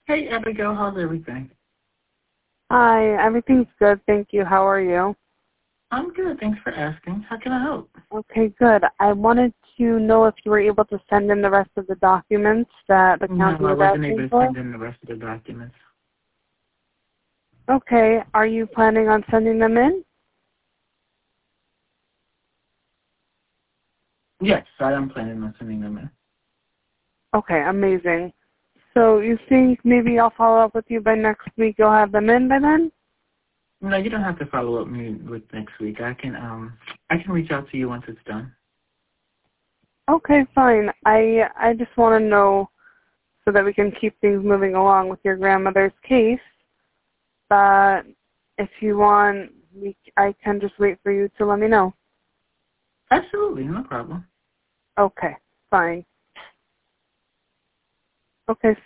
Hey, Abigail, how's everything? Hi, everything's good, thank you. How are you? I'm good, thanks for asking. How can I help? Okay, good. I wanted to know if you were able to send in the rest of the documents that the No, county I was wasn't able asking to for. send in the rest of the documents. Okay, are you planning on sending them in? Yes, I am planning on sending them in. Okay, amazing. So you think maybe I'll follow up with you by next week? You'll have them in by then? No, you don't have to follow up me with next week. I can reach out to you once it's done. Okay, fine. I just want to know so that we can keep things moving along with your grandmother's case. But if you want, I can just wait for you to let me know. Absolutely, no problem. Okay, fine. Okay,